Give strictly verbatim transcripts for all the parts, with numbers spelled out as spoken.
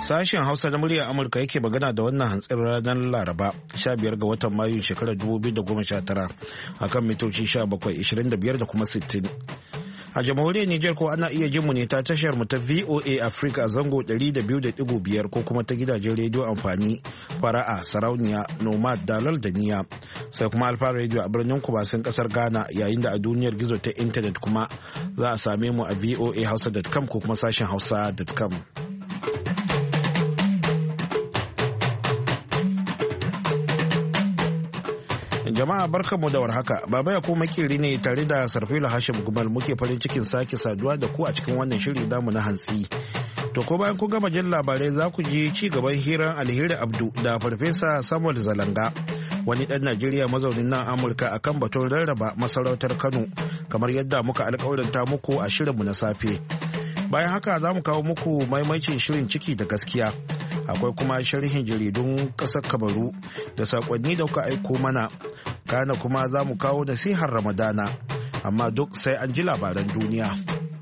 Sashen Hausa na muryar Amurka yake magana da wannan hantsin ranar Laraba sha biyar ga watan Mayu shekarar dubu biyu da goma sha tara akan mitoci sha bakwai, ishirin da biyar da kuma sittin. A jamhuriyar Nijar ko ana iya jin mu ne ta tashar mu ta V O A Africa zango ɗari da biyu da ɗigo biyar ko kuma ta gidajen rediyo amfani fara'a sarauniya nomad dalal da niya sai kuma alfa rediyo a birnin kubasin kasar Ghana yayin da a duniyar gizo ta intanet kuma za a same mu a voa hausa dot com ko kuma sashen hausa dot com. Jama'a barkanmu da warhaka. Baba ya kuma makiri ne tare da Sarfila Hashim Gumal muke farin cikin sake saduwa da ku a cikin wannan shiri damu na hantsi. To ko bayan kun gama jin labarai za ku ji ci gaban hirar Alheri Abdu da Farfesa Samuel Zalanga, wani ɗan Najeriya mazaunin nan Amurka akan batun rarraba masarautar Kano kamar yadda muka alƙawarinta muku a shirinmu na safe. Bayan haka za mu kawo muku maimaicin shirin ciki da gaskiya. Akwai kuma sharhin jaridun ƙasar Kamaru da saƙonni da kuka aiko mana. Kana kuma za mu kawo nasihar Ramadana, amma duk sai an ji labaran duniya.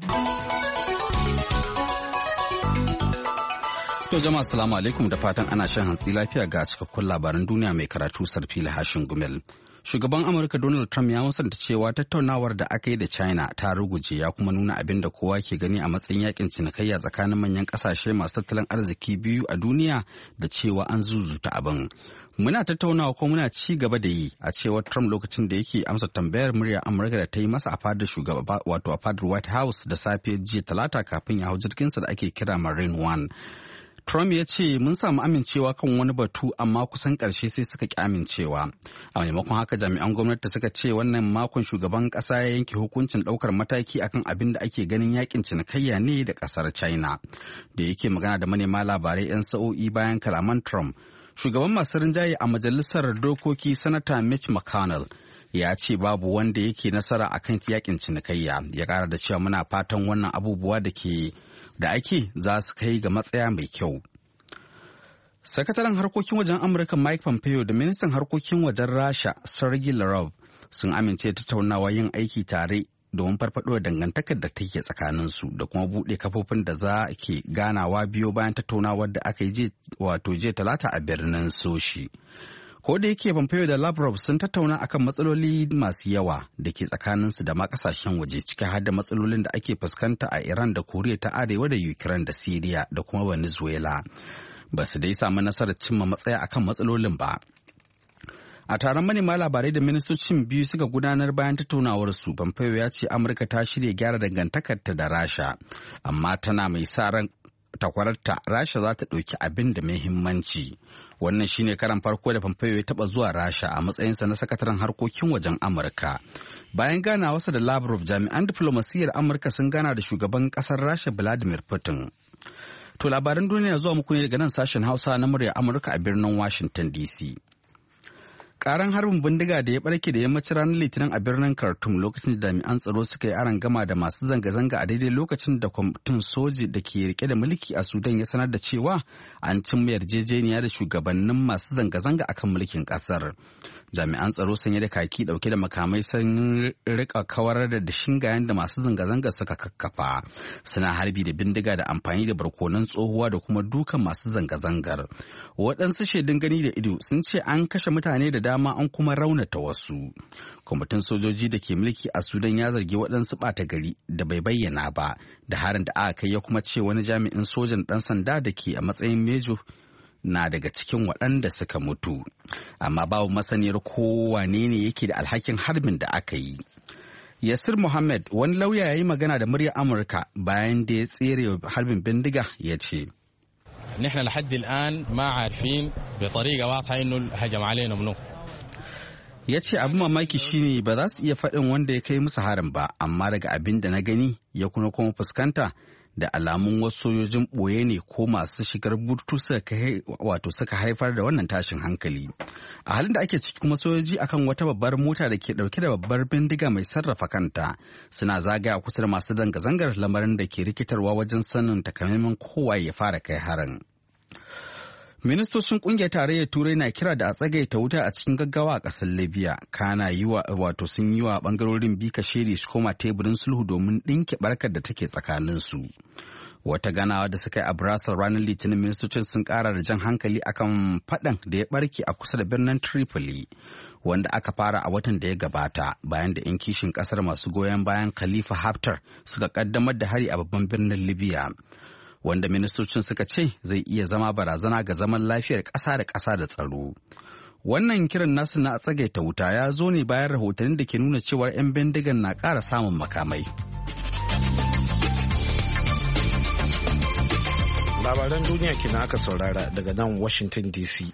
To jama'a assalamu alaikum da fatan ana shan hantsi lafiya ga cikakkun labaran duniya mai karatu Sarfila Hashin Gumel. Shugaban Amurka Donald Trump ya musanta cewa tattaunawar da aka yi da China ta ruguje ya kuma nuna abin da kowa ke gani a matsayin yakin cinikayya tsakanin manyan kasashe masu tattalin arziki biyu a duniya da cewa an zuzuta abin. Muna tattaunawa ko muna ci gaba da yi a cewar Trump lokacin da yake amsa tambayar muryar Amurka da ta yi masa a fadar shugaba wato a fadar White House da safe jiya Talata kafin ya hau jirginsa da ake kira Marine One. Trump ya ce mun samu amincewa kan wani batu amma kusan ƙarshe sai suka ƙi amincewa. A maimakon haka jami'an gwamnati suka ce wannan makon shugaban ƙasa ya yanke hukuncin ɗaukar mataki akan abin da ake ganin yakin cinikayya ne da ƙasar China. Da yake magana da manema labarai 'yan sa'o'i bayan kalaman Trump, shugaban masu rinjaye a majalisar dokoki Sanata Mitch McConnell ya ce babu wanda yake nasara akan yakin cinikayya. Ya ƙara da cewa muna fatan wannan abubuwa da ke da ake za su kai ga matsaya mai kyau. Sakataren harkokin wajen Amurka Mike Pompeo da ministan harkokin wajen Rasha Sergei Lavrov sun amince tattaunawa yin aiki tare domin farfaɗo da dangantakar da take tsakaninsu da kuma buɗe kafofin da za ke ganawa biyo bayan tattaunawar da aka yi wato jiya Talata a birnin Sochi. Ko da yake Pompeo da Lavrov sun tattauna akan matsaloli masu yawa da ke tsakaninsu da ma kasashen waje ciki har da matsalolin da ake fuskanta a Iran da Koriya ta Arewa da Ukraine da Syria da kuma Venezuela. Ba su dai samu nasarar cimma matsaya akan matsalolin ba. A taron manema labarai da ministocin biyu suka gudanar bayan tattaunawar su, Pompeo ya ce Amurka ta shirya gyara dangantakarta da Rasha, amma tana mai sa ran takwararta Rasha za ta ɗauki abin da muhimmanci. Wannan shine karan farko da Pompeo ya taɓa zuwa Rasha a matsayinsa na sakataren harkokin wajen Amurka. Bayan ganawarsa da Lavrov, jami'an diflomasiyyar Amurka sun gana da shugaban ƙasar Rasha Vladimir Putin. To labaran duniya zuwa muku ne daga nan sashen Hausa na muryar Amurka a birnin Washington D C. Karan harbin bindiga da ya barke da yammacin ranar Litinin a birnin Khartoum lokacin da jami'an tsaro suka yi aron gama da masu zanga-zanga a daidai lokacin da kwamitin soji da ke rike da mulki a Sudan ya sanar da cewa an cimma yarjejeniya da shugabannin masu zanga-zanga akan mulkin kasar. Jami'an tsaro sanye da kaki dauke da makamai sun rika kawar da shingayen da masu zanga-zanga suka kakkafa. Suna harbi da bindiga da amfani da barkonan tsohuwa da kuma dukan masu zanga-zangar. Waɗansu shaidun gani da ido sun ce an kashe mutane da dama an kuma raunata wasu. Kwamitin sojoji da ke mulki a Sudan ya zargi waɗansu ɓata gari da bai bayyana ba da harin da aka kai ya kuma ce wani jami'in sojan ɗan sanda da ke a matsayin mejo na daga cikin waɗanda suka mutu. Amma babu masaniyar ko wane ne yake da alhakin harbin da aka yi. Yasir Mohammed, wani lauya ya yi magana da muryar Amurka bayan da ya tsere harbin bindiga, ya ce. نحن لحد الآن ما عارفين بطريقة واضحة إنه الهجم علينا منو. Ya ce abin mamaki shine ba za su iya faɗin wanda ya kai musu harin ba, amma daga abin da na gani ya kuma kuma fuskanta da alamun wasu sojojin ɓoye ne ko masu shigar burtu wato suka haifar da wannan tashin hankali. A halin da ake ciki kuma sojoji akan wata babbar mota da ke ɗauke da babbar bindiga mai sarrafa kanta suna zagaya kusa da masu zanga-zangar, lamarin da ke rikitarwa wajen sanin takamaiman kowa ya fara kai harin. Ministocin kungiyar tarayyar Turai na kira da a tsagaita wuta a cikin gaggawa a ƙasar Libya. Kana yi wa wato sun yi wa bangarorin bi kashedi su koma teburin sulhu domin ɗinke barkar da take tsakanin su. Wata ganawa da suka yi a Brussels ranar Litinin, ministocin sun kara da jan hankali akan faɗan da ya barke a kusa da birnin Tripoli, wanda aka fara a watan da ya gabata bayan da 'yan kishin kasar masu goyon bayan Khalifa Haftar suka kaddamar da hari a babban birnin Libya, wanda ministocin suka ce zai iya zama barazana ga zaman lafiyar ƙasa da ƙasa da tsaro. Wannan kiran nasu na tsagaita wuta ya zo ne bayan rahotannin da ke nuna cewa 'yan bindigan na ƙara samun makamai. Labaran duniya kina aka saurara daga nan Washington D C.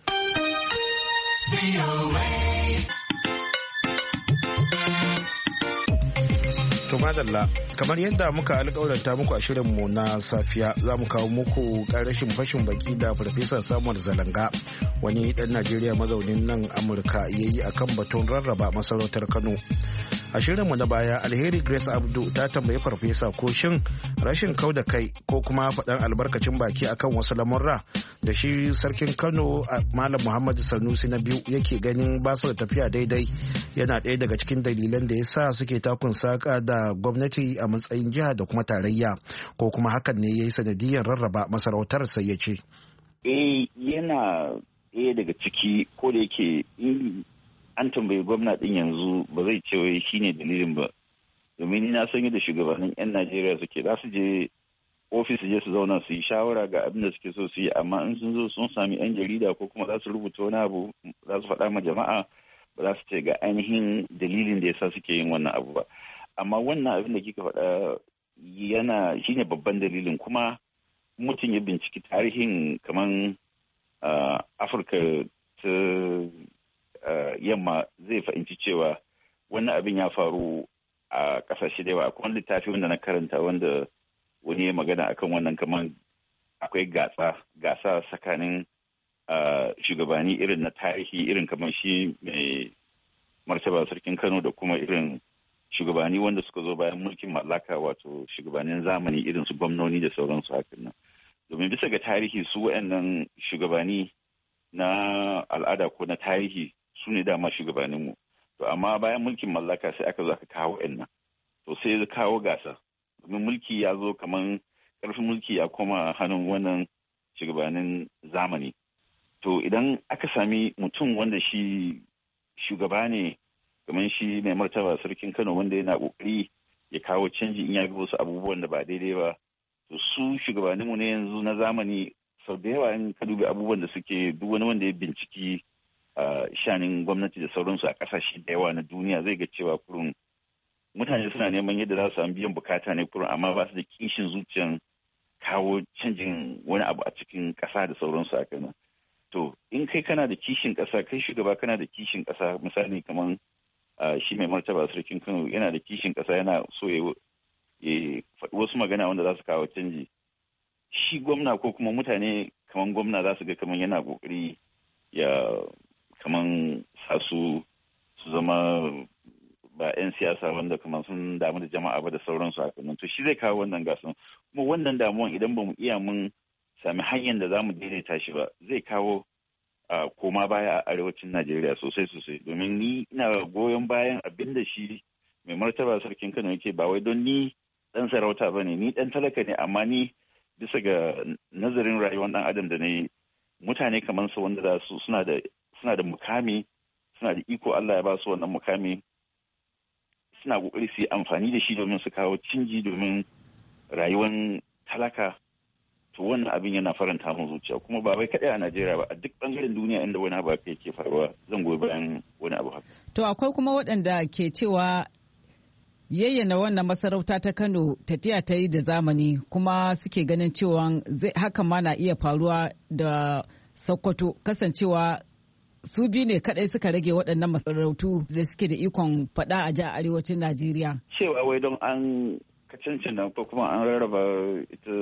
To madalla, kamar yadda muka alƙawarta muku a shirinmu na safiya, za mu kawo muku ƙarashin fashin baki da Farfesa Samuel Zalanga, wani ɗan Najeriya mazaunin nan Amurka, ya yi a kan batun rarraba masarautar Kano. A shirinmu na baya, Alheri Grace Abdu ta tambayi Farfesa ko shin rashin kau da kai ko kuma faɗan albarkacin baki akan wasu lamurra da shi sarkin Kano Malam Muhammadu Sanusi na biyu yake ganin ba su da tafiya daidai yana ɗaya daga cikin dalilan da ya sa suke takun saƙa da gwamnati a matsayin jiha da kuma tarayya, ko kuma hakan ne ya yi sanadiyar rarraba masarautar, sai ya ce. Eh, yana ɗaya daga ciki, ko da yake an tambayi gwamna ɗin yanzu ba zai ce wai shine dalilin ba, domin ni na san yadda shugabannin 'yan Najeriya suke, za su je ofis je su zauna su yi shawara ga abin da suke so su yi, amma in sun zo sun sami 'yan jarida ko kuma za su rubuta wani abu za su faɗa ma jama'a, ba za su ce ga ainihin dalilin da yasa suke yin wannan abu ba. Amma wannan abin da kika faɗa yana shine babban dalilin, kuma mutum ya binciki tarihin kaman Afirka ta yamma zai fahimci cewa wannan abin ya faru a ƙasashe da yawa. Akwai wani littafi wanda na karanta wanda wani ya magana akan wannan, kaman akwai gasa gasa tsakanin shugabanni irin na tarihi, irin kamar shi mai martaba sarkin Kano, da kuma irin shugabanni wanda suka zo bayan mulkin mallaka, wato shugabannin zamani irin su gwamnoni da sauransu hakan nan. Domin bisa ga tarihi su waɗannan shugabanni na al'ada ko na tarihi su ne dama shugabanninmu. To amma bayan mulkin mallaka sai aka zo aka kawo waɗannan. To sai ya kawo gasa. Domin mulki ya zo kaman ƙarfin mulki ya koma hannun wannan shugabannin zamani. To idan aka sami mutum wanda shi shugaba ne kamar shi mai martaba sarkin Kano, wanda yana ƙoƙari ya kawo canji in ya ga wasu abubuwan da ba daidai ba, to su shugabanninmu ne yanzu na zamani sau da yawa in ka dubi abubuwan da suke, duk wani wanda ya binciki shanin gwamnati da sauransu a ƙasashe da yawa na duniya zai ga cewa kurun mutane suna neman yadda za su samu biyan bukata ne kurun, amma ba su da kishin zuciyan kawo canjin wani abu a cikin ƙasa da sauransu a kana. To in kai kana da kishin ƙasa, kai shugaba kana da kishin ƙasa, misali kamar shi mai martaba sarkin Kano yana da kishin ƙasa, yana so ya faɗi wasu magana wanda za su kawo canji. Shi gwamna ko kuma mutane kamar gwamna za su ga kamar yana ƙoƙari ya kamar sa su su zama ba 'yan siyasa wanda kamar sun damu da jama'a ba da sauransu haka nan. To shi zai kawo wannan gasan, kuma wannan damuwan idan ba mu iya mun sami hanyar da za mu daidaita shi ba, zai kawo koma baya a arewacin Najeriya sosai sosai. Domin ni ina goyon bayan abin da shi mai martaba sarkin Kano yake, ba wai don ni dan sarauta ba ne, ni dan talaka ne, amma ni bisa ga nazarin rayuwar dan adam da na yi, mutane kamar su wanda za su suna da suna da mukami, suna da iko, Allah ya ba su wannan mukami, suna kokari su yi amfani da shi domin su kawo canji domin rayuwar talaka. To wannan abin yana faranta mun zuciya, kuma ba wai kaɗai a Najeriya ba, a duk bangaren duniya inda wani abu haka yake faruwa zan goyi bayan wani abu haka. To akwai kuma waɗanda ke cewa yayyana wannan masarauta ta Kano tafiya ta yi da zamani, kuma suke ganin cewa hakan ma na iya faruwa da Sokoto, kasancewa su biyu ne kadai suka rage waɗannan masarautu da suke da ikon faɗa a ja arewacin Najeriya. Cewa wai don an kacancin nan ko kuma an rarraba ita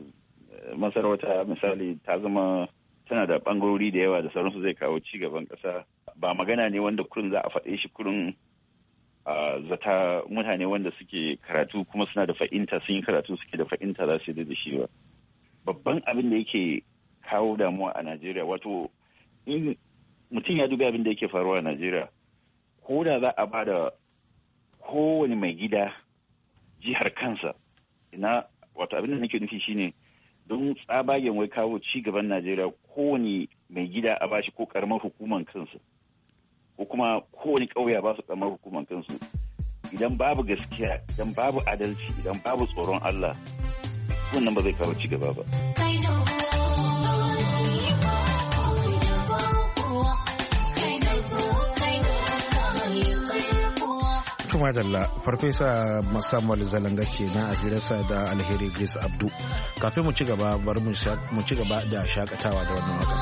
masarauta misali ta zama tana da bangarori da yawa da sauransu zai kawo ci gaban ƙasa, ba magana ne wanda kurin za a faɗe shi kurin zata mutane wanda suke karatu kuma suna da fahimta, sun yi karatu suke da fahimta za su yi da shi ba. Babban abin da yake kawo damuwa a Najeriya, wato in mutum ya dubi abin da yake faruwa a Najeriya, ko da za a ba da kowane mai gida jihar kansa, ina wato abin da nake nufi shine don tsabagen wai kawo ci gaban Najeriya kowane mai gida a bashi ko karamar hukumar kansu ko kuma kowane ƙauye ba su karamar hukumar kansu idan babu gaskiya idan babu adalci idan babu tsoron Allah wannan ba zai kawo ci gaba ba. Kuma dalla farfesa Samuel Zalanga ke na a hirarsa da Alheri Grace Abdu. Kafin mu ci gaba bari mu ci gaba da shakatawa da wannan waka.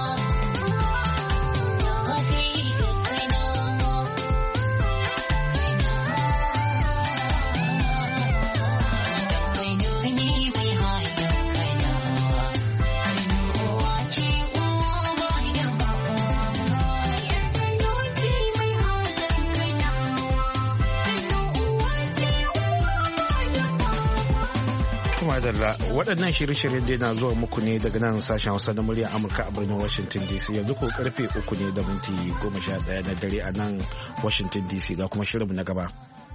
Madalla waɗannan shirye-shiryen dai na zuwa muku ne daga nan sashen Hausa na murya Amurka a birnin Washington D C yanzu ko karfe uku ne da minti goma sha ɗaya na dare a nan Washington D C ga kuma shirinmu na gaba.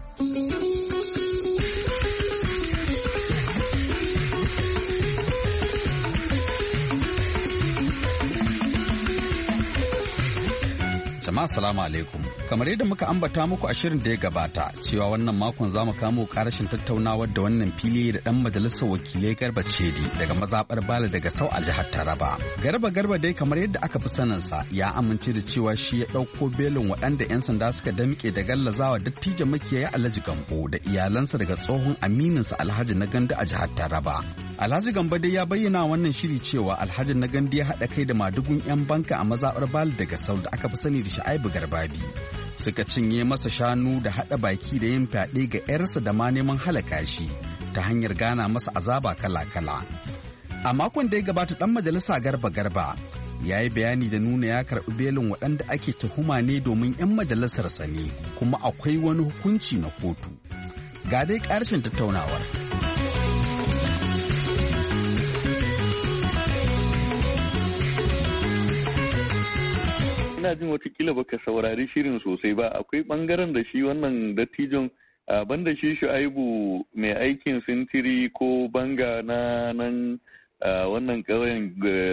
Jama'a salamu alaikum. Kamar yadda muka ambata muku a shirin da ya gabata cewa wannan makon za mu kamo karashin tattaunawar da wannan fili da dan majalisar wakilai Garba Cedi daga mazabar Bala daga Sau a jihar Taraba. Garba Garba dai kamar yadda aka fi saninsa ya amince da cewa shi ya ɗauko belin waɗanda 'yan sanda suka damƙe da gallazawa dattijan makiyaya Alhaji Gambo da iyalansa daga tsohon amininsa Alhaji na Gandu a jihar Taraba. Alhaji Gambo dai ya bayyana wannan shiri cewa Alhaji na Gandu ya haɗa kai da madugun 'yan banka a mazabar Bala daga Sau da aka fi sani da Sha'ibu Garbabi. Suka cinye masa shanu da haɗa baki da yin fyaɗe ga 'yarsa da ma neman halaka shi ta hanyar gana masa azaba kala-kala. A makon da ya gabata ɗan majalisa Garba Garba ya yi bayani da nuna ya karɓi belin waɗanda ake tuhuma ne domin 'yan majalisarsa ne kuma akwai wani hukunci na kotu. Ga dai ƙarshen tattaunawar. ina jin watakila baka saurari shirin sosai ba akwai bangaren da shi wannan dattijon banda shi Shu'aibu mai aikin sintiri ko banga na nan wannan ƙauyen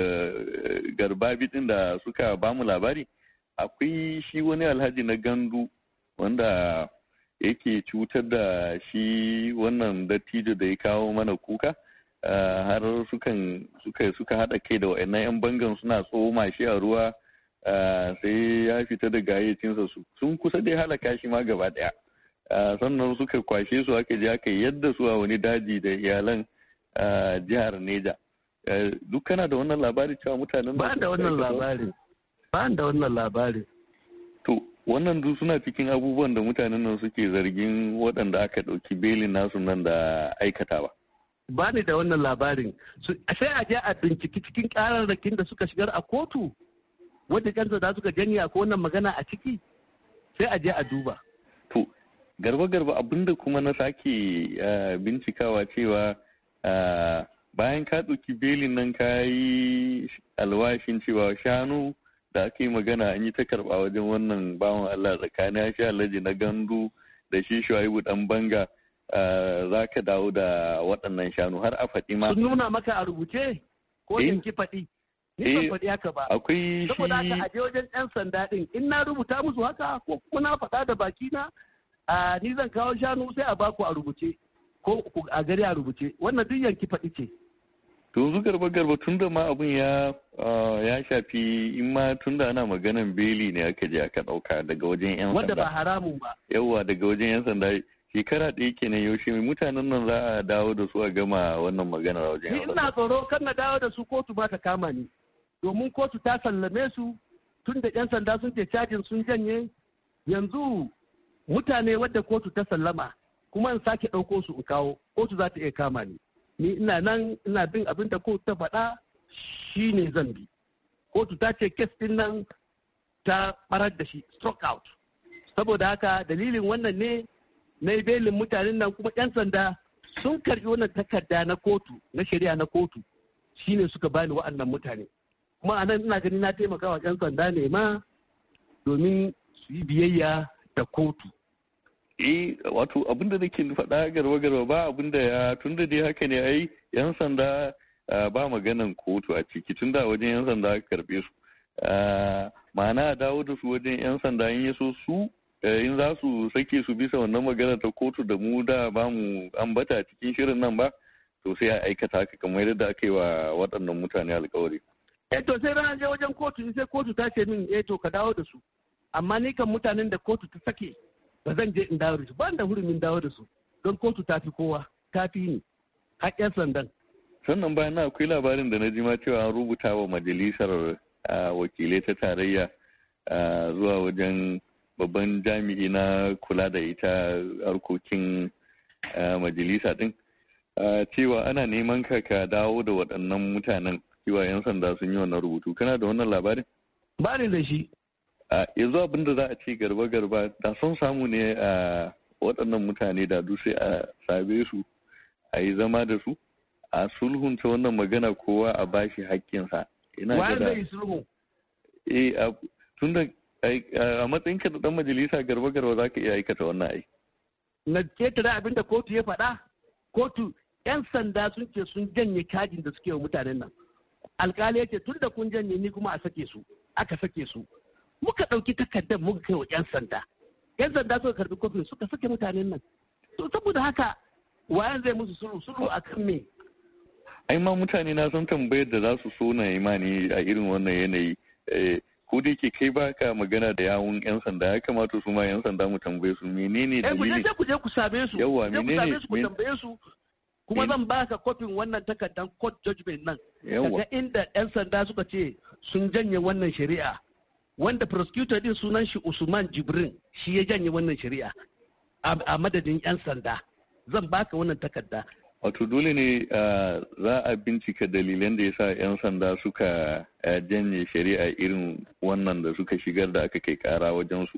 Garbabi din da suka bamu labari akwai shi wani Alhaji na Gandu wanda yake cutar da shi wannan dattijo da ya kawo mana kuka har sukan suka suka haɗa kai da wa'annan 'yan bangan suna tsoma shi a ruwa sai ya fita da gayyacinsa su sun kusa dai halaka shi ma gaba daya sannan suka kwashe su aka je aka yadda su a wani daji da iyalan jihar Neja duk kana da wannan labari cewa mutanen ba da wannan labari ba da wannan labari to wannan duk suna cikin abubuwan da mutanen nan suke zargin waɗanda aka ɗauki belin nasu nan da aikatawa ba ni da wannan labarin sai a je a binciki cikin ƙararrakin da suka shigar a kotu wadda kansa da suka janya ko wannan magana a ciki sai a je a duba. To, garba-garba abinda kuma na sake bincikawa cewa bayan ka ɗauki belin nan ka yi alwashin cewa shanu da aka yi magana an yi ta karɓa wajen wannan bawan Allah tsakanin shi Alhaji na Gandu da shi Shu'aibu dan banga za ka dawo da waɗannan shanu har a faɗi ma. Sun nuna maka a rubuce ko yanki faɗi? Ni ban faɗi haka ba. Akwai shi. Saboda haka aje wajen 'yan sanda ɗin in na rubuta musu haka ko kuma na faɗa da baki na ni zan kawo shanu sai a baku a rubuce ko a gari a rubuce wannan duk yanki faɗi ce. To yanzu garba garba tun da ma abun ya ya shafi in ma tun da ana maganan beli ne aka je aka ɗauka daga wajen 'yan sanda. Wanda ba haramun ba. Yawwa daga wajen 'yan sanda shekara ɗaya kenan yaushe mutanen nan za a dawo da su a gama wannan maganar wajen 'yan sanda. Ina tsoro kan na dawo da su kotu ba ta kama ni. Domin kotu ta sallame su tun da 'yan sanda sun ce cajin sun janye yanzu mutane wadda kotu ta sallama kuma in sake ɗauko su in kawo kotu za ta iya kama ni ni ina nan ina bin abin da kotu ta faɗa shi ne zan bi kotu ta ce kes ɗin nan ta ɓarar da shi struck out saboda haka dalilin wannan ne na yi belin mutanen nan kuma 'yan sanda sun karɓi wannan takarda na kotu na shari'a na kotu shine suka bani wa'annan mutane kuma a nan ina gani na taimaka wa 'yan sanda ne ma domin su yi biyayya da kotu eh wato abinda nake faɗa garba garba ba abinda ya tunda dai haka ne ai yan sanda ba maganan kotu a ciki tunda wajen yan sanda aka karbe su ma'ana a dawo da su wajen yan sanda in yaso su in za su sake su bisa wannan magana ta kotu da mu da ba mu ambata cikin shirin nan ba to sai a aikata haka kamar yadda aka yi wa waɗannan mutane alkawari. Eh to sai ran je wajen kotu sai kotu ta ce min eh to ka dawo da su amma ni kan mutanen da kotu ta sake ba zan je in dawo da su ba da hurumin dawo da su don kotu ta fi kowa ta fi ni haƙƙin sandan. Sannan bayan na akwai labarin da na ji ma cewa an rubuta wa majalisar wakilai ta tarayya zuwa wajen babban jami'i na kula da ita harkokin majalisa din cewa ana neman ka ka dawo da waɗannan mutanen cewa 'yan sanda sun yi wannan rubutu kana da wannan labarin? Ba ni da shi. Yanzu abin da za a ce garba-garba da son samu ne a waɗannan mutane da duk sai a sabe su a yi zama da su a sulhunta wannan magana kowa a bashi haƙƙinsa. Wa zai yi sulhu? Eh, tun da a matsayinka da ɗan majalisa garba-garba za ka iya aikata wannan ai. Na ketare abin da kotu ya faɗa? Kotu 'yan sanda sun ce sun janye kajin da suke wa mutanen nan. Alƙali ya ce tun da kun janye ni kuma a sake su, aka sake su. Muka ɗauki takardar muka kai wa 'yan sanda. 'Yan sanda suka karbi kofin suka sake mutanen nan. To saboda haka wayan zai musu sulhu sulhu a kan me? Ai ma mutane na san tambayar da za su so na imani a irin wannan yanayi. Ko da yake kai ba ka magana da yawun 'yan sanda ya kamata su ma 'yan sanda mu tambaye su menene dalili. Eh ku je ku same su. Yawwa menene ku tambaye su. Kuma zan baka kofin wannan takardar court judgment nan. Daga inda 'yan sanda suka ce sun janye wannan shari'a. Wanda prosecutor din sunan shi Usman Jibrin shi ya janye wannan shari'a a madadin 'yan sanda. Zan baka wannan takarda. Wato dole ne za a bincika dalilan da ya sa 'yan sanda suka janye shari'a irin wannan da suka shigar da aka kai kara wajensu.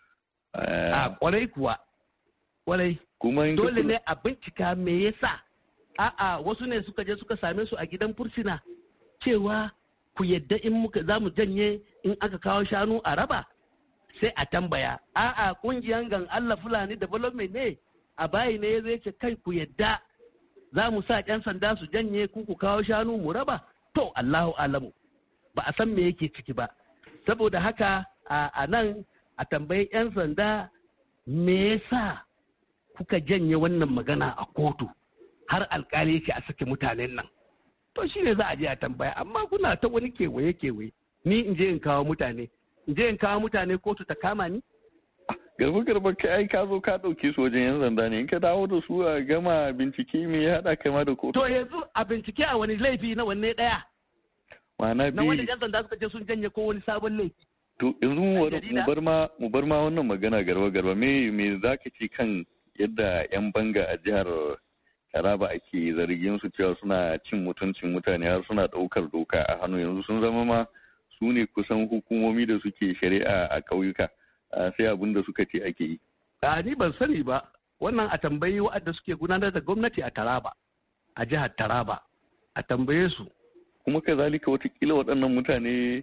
A kwarai kuwa, kwarai. Dole ne a bincika me yasa. A'a wasu ne suka je suka same su a gidan fursuna cewa ku yadda in muka za mu janye in aka kawo shanu a raba sai a tambaya. A'a kungiyan gan Allah Fulani Development ne a bayi ne zai ce kai ku yadda za mu sa 'yan sanda su janye ku ku kawo shanu mu raba to Allahu alamu ba a san me yake ciki ba saboda haka a nan a tambayi 'yan sanda me yasa kuka janye wannan magana a kotu har alkali yake a sake mutanen nan to shine za a je a tambaya amma kuna ta wani kewaye kewaye ni in je in kawo mutane in je in kawo mutane kotu ta kama ni garba garba kai ai ka zo ka dauke su wajen yan sanda ne in ka dawo da su a gama bincike me ya hada kai ma da kotu to yanzu a bincike a wani laifi na wanne daya ma'ana bi na wanda yan sanda suka je sun janye ko wani sabon laifi to yanzu mu bar ma mu bar ma wannan magana garba garba me me zaka ci kan yadda yan banga a jihar Taraba ake zargin su cewa suna cin mutuncin mutane har suna daukar doka a hannu yanzu sun zama ma su ne kusan hukumomi da suke shari'a a ƙauyuka sai abin da suka ce ake yi. A ni ban sani ba wannan a tambayi waɗanda suke gudanar da gwamnati a Taraba a jihar Taraba a tambaye su. Kuma kazalika watakila waɗannan mutane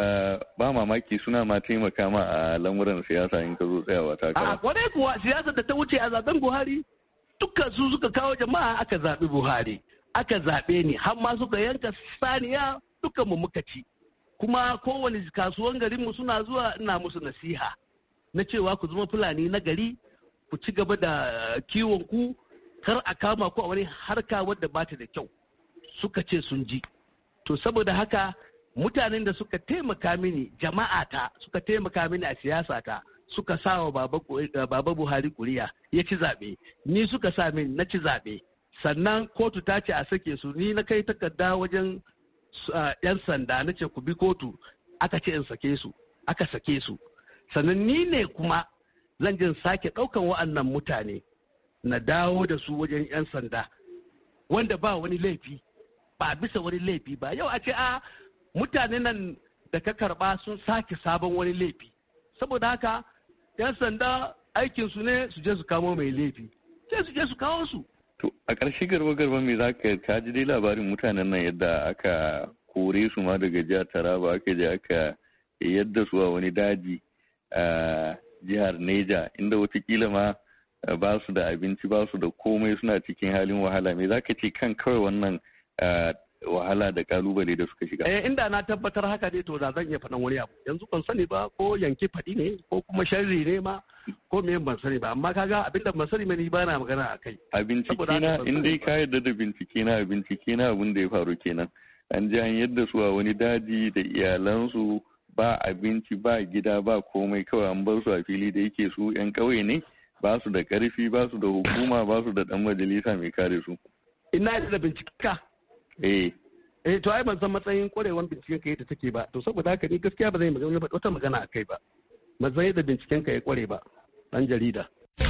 ba mamaki suna ma taimaka ma a lamuran siyasa in ka zo tsayawa takara. A kwarai kuwa siyasar da ta wuce a zaben Buhari dukkan su suka kawo jama'a aka zaɓi Buhari aka zaɓe ni har ma suka yanka saniya dukkan mu muka ci. Kuma kowane kasuwan garinmu suna zuwa ina musu nasiha na cewa ku zama fulani na gari ku ci gaba da kiwon ku kar a kama ku a wani harka wadda ba ta da kyau suka ce sun ji to saboda haka mutanen da suka taimaka mini jama'ata suka taimaka mini a siyasata suka sa wa baba, baba Buhari kuriya ya ci zaɓe ni suka sa min na ci zaɓe sannan kotu ta ce a sake su ni na kai takarda wajen yan sanda na ce ku bi kotu aka ce in sake su aka sake su sannan ni ne kuma zan jin sake ɗaukan wa'annan mutane na dawo da su wajen yan sanda wanda ba wani laifi ba bisa wani laifi ba yau a ce a mutane nan da ka karba sun sake sabon wani laifi saboda haka yan sanda aikinsu ne su je su kamo mai laifi sai su je su kawo su. To a ƙarshe garba garba me za ka ka ji dai labarin mutanen nan yadda aka kore su ma daga jihar Taraba aka je aka yadda su a wani daji a jihar Neja inda watakila ma ba su da abinci ba su da komai suna cikin halin wahala me zaka ce kan kawai wannan wahala da kalubale da suka shiga. Eh inda na tabbatar haka ne to da zan iya faɗan wani abu yanzu ban sani ba ko yanke faɗi ne ko kuma sharri ne ma ko me ban sani ba amma kaga abinda ban sani ni ba na magana a kai. A bincike na in dai ka yarda da bincike na a bincike na abin da ya faru kenan an ji an yadda su a wani daji da iyalansu ba abinci ba gida ba komai kawai an bar su a fili da yake su yan ƙauye ne ba su da ƙarfi ba su da hukuma ba su da ɗan majalisa mai kare su. Ina da bincike ka. Eh. Eh to ai ban san matsayin kwarewan binciken ka yadda take ba to saboda haka ni gaskiya ba zai magana wata magana a kai ba. Ban san yadda binciken ka ya kware ba dan jarida.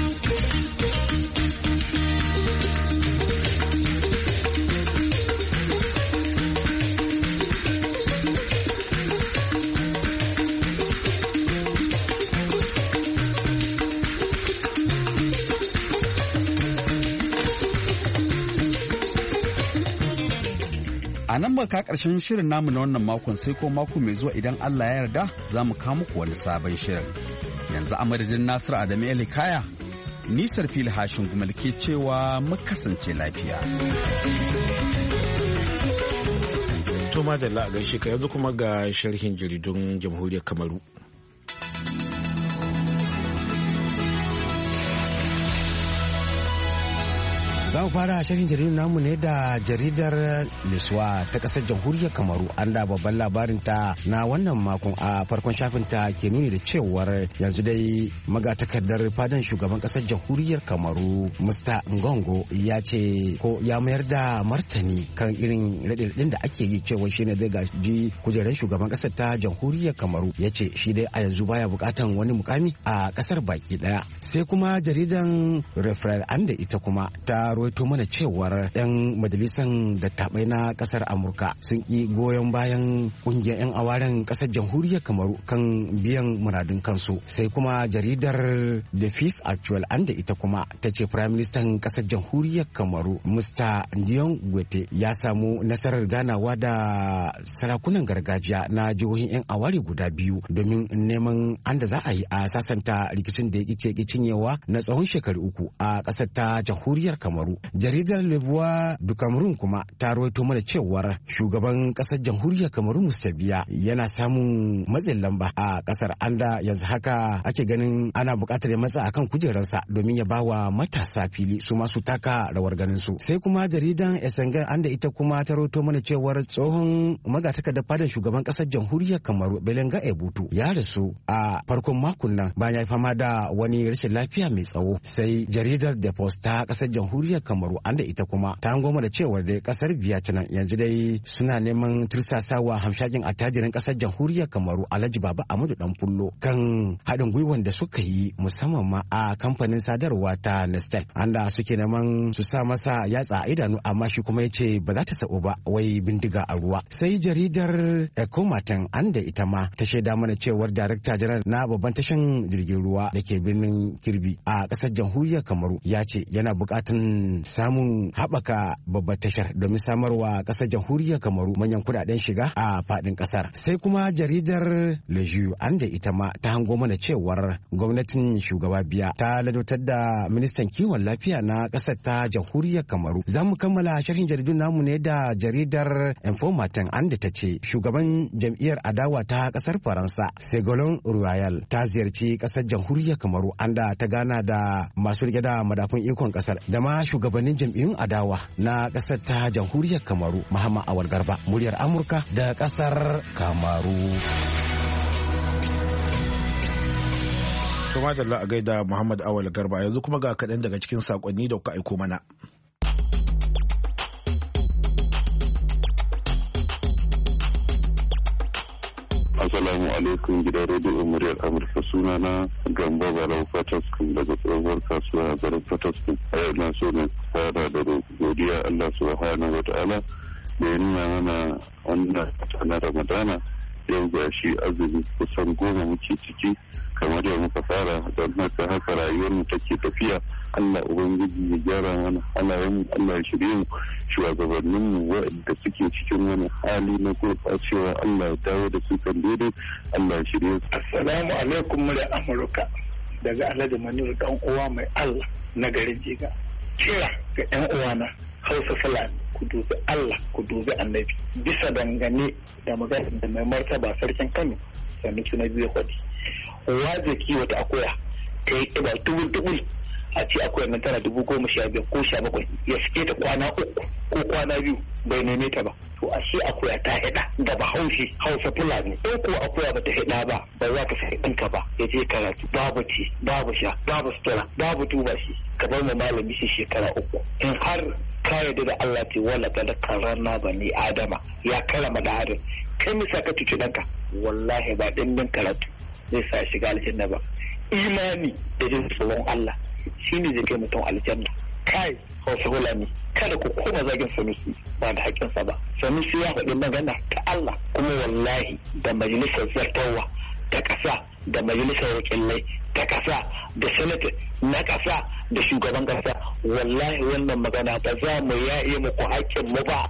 A nan ka karshen shirin namu na wannan makon sai ko mako mai zuwa idan Allah ya yarda za mu kawo muku wani sabon shirin. Yanzu a madadin Nasiru Adamu Elikaya, nisar fili hashin gumal ke cewa mu kasance lafiya. To madalla a gaishe ka yanzu kuma ga sharhin jaridun Jamhuriyar Kamaru. Za mu fara shirin jaridar namu ne da jaridar Liswa ta kasar jamhuriyar Kamaru an da babban labarin ta na wannan makon a farkon shafin ta ke nuni da cewar yanzu dai magatakardar fadan shugaban kasar jamhuriyar Kamaru Mista Ngongo ya ce ko ya mayar da martani kan irin raɗaɗin da ake yi cewa shine zai gaji kujerar shugaban kasar ta jamhuriyar Kamaru ya ce shi dai a yanzu baya bukatan wani mukami a kasar baki daya. Sai kuma jaridan Referral an da ita kuma ta rawaito mana cewar 'yan majalisar dattabai na kasar Amurka sun ki goyon bayan kungiyar 'yan awaren kasar jamhuriyar Kamaru kan biyan muradun kansu. Sai kuma jaridar The Peace Actual an da ita kuma ta ce Prime Minister kasar jamhuriyar Kamaru Mista Dion Gwete ya samu nasarar ganawa da sarakunan gargajiya na jihohin 'yan aware guda biyu domin neman an da za a yi a sasanta rikicin da ya kice cinyewa na tsawon shekaru uku a kasar ta jamhuriyar Kamaru. Jaridar Lebuwa du Cameroon kuma ta rawaito mana cewar shugaban kasar jamhuriyar Kamaru Musa Biya yana samun matsin lamba a kasar anda yanzu haka ake ganin ana buƙatar ya matsa akan kujerarsa domin ya bawa matasa fili su masu taka rawar ganin su. Sai kuma jaridan Esenga anda ita kuma ta rawaito mana cewar tsohon magatakardar fadan shugaban kasar jamhuriyar Kamaru Belenga Ebutu ya rasu a farkon makon nan bayan ya fama da wani rashin lafiya mai tsawo. Sai jaridar The Post ta kasar jamhuriyar Kamaru an da ita kuma ta goma da cewar da kasar Vietnam yanzu dai suna neman tursasawa hamshakin attajirin kasar jamhuriyar Kamaru Alhaji Baba Amadu Dan Fullo kan haɗin gwiwan da suka yi musamman ma a kamfanin sadarwa ta Nestel an da suke neman su sa masa yatsa a idanu amma shi kuma ya ce ba za ta sa'o ba wai bindiga a ruwa. Sai jaridar Ecomatin an da ita ma ta shaida mana cewar darakta janar na babban tashan jirgin ruwa da ke birnin Kirbi a kasar jamhuriyar Kamaru ya ce yana bukatun samun haɓaka babbar tashar domin samarwa ƙasar jamhuriyar Kamaru manyan kudaden shiga a faɗin ƙasar. Sai kuma jaridar Leju an da ita ma ta hango mana cewar gwamnatin shugaba Biya ta ladautar da ministan kiwon lafiya na ƙasar ta jamhuriyar Kamaru. Za mu kammala sharhin jaridun namu ne da jaridar Informatin an da ta ce shugaban jam'iyyar adawa ta ƙasar Faransa Ségolène Royal ta ziyarci ƙasar jamhuriyar Kamaru an da ta gana da masu rike da madafun ikon ƙasar da ma shugabannin jam'iyyun adawa na ƙasar ta jamhuriyar Kamaru. Muhammad Awal Garba, muryar Amurka da ƙasar Kamaru. Kuma da a gaida Muhammad Awal Garba yanzu kuma ga kaɗan daga cikin saƙonni da kuka aiko mana. Assalamu alaikum gidan rediyo muryar Amurka sunana Gambo Barau Fataskun daga tsohuwar kasuwa a garin Fataskun. A yau na so na fara da godiya Allah subhanahu wa ta'ala da ya nuna mana wannan na Ramadana yau ga shi azumi kusan goma muke ciki kamar yau muka fara don haka haka rayuwar mu take tafiya. Allah Ubangiji ya gyara mana halayen mu, Allah ya shirye mu, shugabannin mu waɗanda suke cikin wani hali na gurɓacewa Allah ya dawo da su kan daidai, Allah ya shirye su. Assalamu alaikum mu da Amurka. daga Alhaji Maniru dan uwa mai Allah na garin Jiga. Kira ga ƴan uwana Hausa Fulani, ku dubi Allah, ku dubi Annabi bisa dangane da magana da mai martaba sarkin Kano Sanusi na biyu kwadi. Waje kiwo ta akuya ta yi ƙiba tubul-tubul a ce akwai nan tana dubu goma sha biyar ko sha bakwai ya suke ta kwana uku ko kwana biyu bai neme ta ba. To ashe akuya ta hida da Bahaushe Hausa Fulani. In ko akuya ba ta hida ba ba za ka sai ɗinka ba ya je karatu babu ci babu sha babu sutura babu tuba shi ka bar mu malami shi shekara uku. In har ka yarda da Allah ce wala kada karana bani Adama ya karama da adam kai misa ka tuci ɗanka wallahi ba ɗin karatu zai sa shiga aljanna ba. Imani da jin tsoron Allah shi ne zai kai mutum aljanna. Kai Hausa Fulani kada ku koma zagin Sanusi ba da haƙƙinsa ba. Sanusi ya faɗi magana ta Allah kuma wallahi da majalisar zartarwa ta ƙasa da majalisar wakilai ta ƙasa da sanata na ƙasa da shugaban ƙasa wallahi wannan magana ba za mu yaye muku haƙƙin mu ba.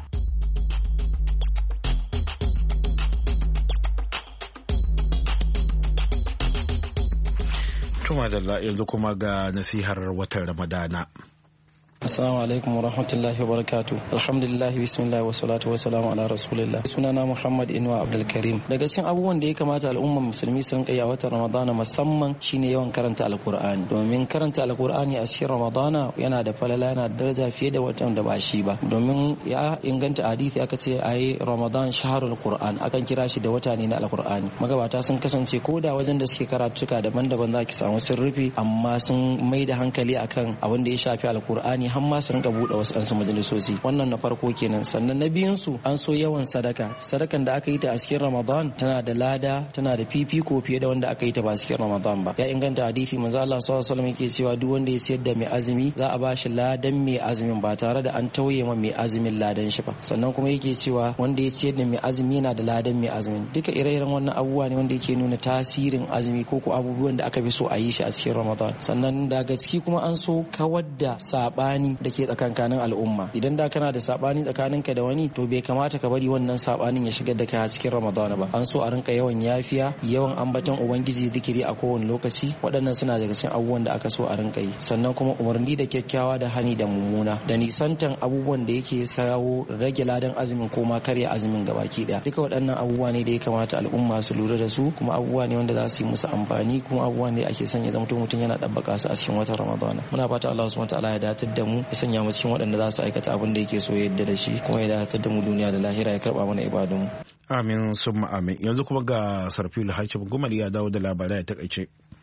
Tuma da yanzu kuma ga nasihar watan Ramadana. Assalamu alaikum wa rahmatullahi wa barakatuh. Alhamdulillah, bismillah wa salatu wa salamu ala rasulillah. Sunana Muhammad Inuwa Abdul Karim. Daga cikin abubuwan da ya kamata al'ummar musulmi su rinka yi a watan Ramadana musamman shine yawan karanta Alkur'ani. Domin karanta Alkur'ani a cikin Ramadana yana da falala, yana da daraja fiye da watan da ba shi ba. Domin ya inganta hadisi aka ce ayi Ramadan shahrul Qur'an, akan kira shi da wata ne na Alkur'ani. Magabata sun kasance ko da wajen da suke karatuka daban-daban zaki samu sun rufe amma sun mai da hankali akan abin da ya shafi Alkur'ani har ma su rinka buɗe wasu ɗansu majalisoci. Wannan na farko kenan. Sannan na biyun su an so yawan sadaka. Sadakan da aka yi ta a cikin Ramadan tana da lada, tana da fifiko fiye da wanda aka yi ta ba cikin Ramadan ba. Ya inganta hadisi manzo Allah sallallahu alaihi wasallam yake cewa duk wanda ya siyar da mai azumi za a ba shi ladan mai azumin ba tare da an tauye ma mai azumin ladan shi ba. Sannan kuma yake cewa wanda ya siyar da mai azumi yana da ladan mai azumin. Duka ire-iren wannan abubuwa ne wanda yake nuna tasirin azumi ko ko abubuwan da aka fi so a yi shi a cikin Ramadan. Sannan daga ciki kuma an so kawar da sabani da ke tsakankanin al'umma. Idan da kana da sabani tsakaninka da wani to bai kamata ka bari wannan sabanin ya shigar da kai a cikin Ramadana ba. An so a rinka yawan yafiya, yawan ambaton ubangiji zikiri a kowane lokaci. Waɗannan suna daga cikin abubuwan da aka so a rinka yi. Sannan kuma umarni da kyakkyawa da hani da mummuna da nisantan abubuwan da yake kawo rage ladan azumin ko ma karya azumin gabaki daya. Duka waɗannan abubuwa ne da ya kamata al'umma su lura da su, kuma abubuwa ne wanda za su yi musu amfani, kuma abubuwa ne ake son ya zama mutum yana dabbaka su a cikin watan Ramadana. Muna fata Allah subhanahu wa ta'ala ya datar da mu, ya sanya mu cikin waɗanda za su aikata abin da yake so ya yadda da shi, kuma ya datar da mu duniya da lahira, ya karba mana ibadun. Amin summa amin. Yanzu kuma ga Sarfilu Hashim Gumal ya dawo da labarai a takaice.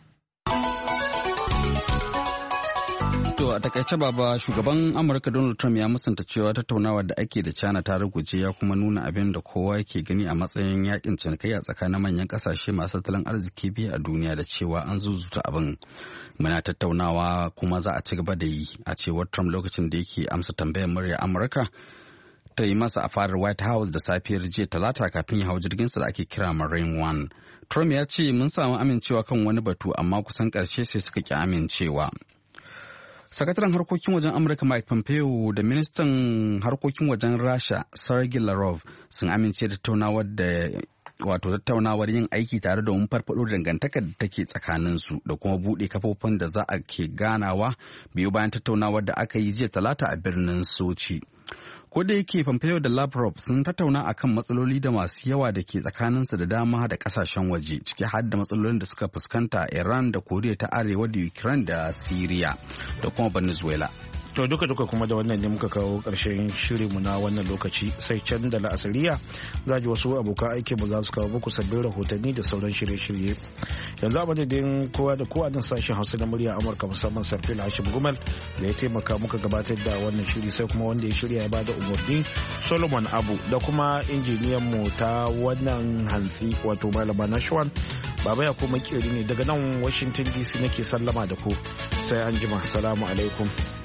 To a takaice baba, shugaban Amurka Donald Trump ya musanta cewa tattaunawa da ake da China ta ruguje, ya kuma nuna abin da kowa yake gani a matsayin yakin cinikayya tsakanin manyan kasashe masu tattalin arziki biyu a duniya, da cewa an zuzuta abin. Muna tattaunawa kuma za a ci gaba da yi, a cewar Trump lokacin da yake amsa tambayar murya Amurka ta yi masa a fadar White House da safiyar jiya Talata kafin ya hau jirginsa da ake kira Marine One. Trump ya ce mun samu amincewa kan wani batu amma kusan ƙarshe sai suka ki amincewa. Sakataren harkokin wajen Amurka Mike Pompeo da ministan harkokin wajen Rasha Sergei Lavrov sun amince da tattaunawar da wato tattaunawar yin aiki tare da mun farfado dangantakar da take tsakaninsu da kuma buɗe kafofin da za a ke ganawa biyu bayan tattaunawar da aka yi jiya Talata a birnin Sochi. Ko da yake Pompeo da Lavrov sun tattauna akan matsaloli da masu yawa da ke tsakaninsu da dama da kasashen waje, ciki har da matsalolin da suka fuskanta a Iran da Koriya ta Arewa da Ukraine da Syria da kuma Venezuela. To duka duka kuma da wannan ne muka kawo ƙarshen shirinmu na wannan lokaci, sai can da la'asariya za ji wasu abokan aikinmu za su kawo muku sabbin rahotanni da sauran shirye-shirye. Yanzu a madadin kowa da kowa nan sashen Hausa na murya Amurka, musamman Sarfil Hashim Gumal da ya taimaka muka gabatar da wannan shiri, sai kuma wanda ya shirya ya bada umarni Solomon Abu, da kuma injiniyan mu ta wannan hantsi wato Malama Nashwan. Baba ya kuma kiri ne daga nan Washington D C nake sallama da ku, sai an jima. Assalamu alaikum.